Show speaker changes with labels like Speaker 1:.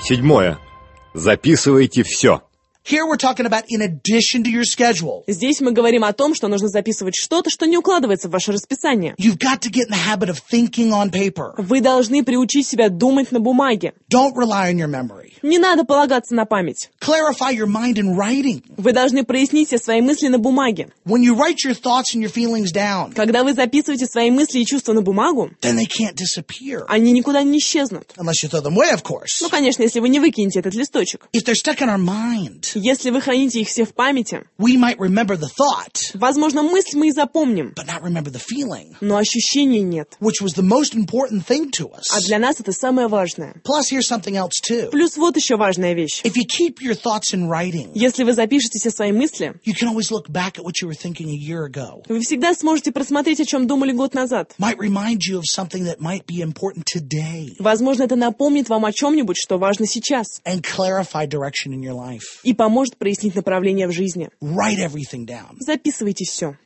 Speaker 1: Седьмое. Записывайте все.
Speaker 2: Here we're talking about in addition to your schedule.
Speaker 3: Здесь мы говорим о том, что нужно записывать что-то, что не укладывается в ваше расписание.
Speaker 2: You've got to get in the habit of thinking on paper.
Speaker 3: Вы должны приучить себя думать на бумаге.
Speaker 2: Don't rely on your memory.
Speaker 3: Не надо полагаться на память.
Speaker 2: Clarify your mind in writing.
Speaker 3: Вы должны прояснить все свои мысли на бумаге.
Speaker 2: When you write your thoughts and your feelings down,
Speaker 3: Когда вы записываете свои мысли и чувства на бумагу,
Speaker 2: then they can't disappear.
Speaker 3: они никуда не исчезнут.
Speaker 2: Unless you throw them away, of course.
Speaker 3: Ну, конечно, если вы не выкинете этот листочек.
Speaker 2: If they're stuck in our mind,
Speaker 3: Если вы храните их все в памяти,
Speaker 2: we might remember the thought,
Speaker 3: возможно, мысль мы и запомним,
Speaker 2: but not remember the feeling,
Speaker 3: но ощущений нет.
Speaker 2: which was the most important thing to
Speaker 3: А
Speaker 2: us.
Speaker 3: для нас это самое важное.
Speaker 2: Plus, here's something else too.
Speaker 3: Плюс вот еще важная вещь.
Speaker 2: If you keep your thoughts in writing,
Speaker 3: Если вы запишете все свои мысли,
Speaker 2: you can always look back at what you were thinking a year ago.
Speaker 3: вы всегда сможете просмотреть, о чем думали год назад.
Speaker 2: Might remind you of something that might be important today
Speaker 3: Возможно, это напомнит вам о чем-нибудь, что важно сейчас,
Speaker 2: and clarify direction in your life.
Speaker 3: и поможет прояснить направление в жизни.
Speaker 2: Write everything down.
Speaker 3: Записывайте все.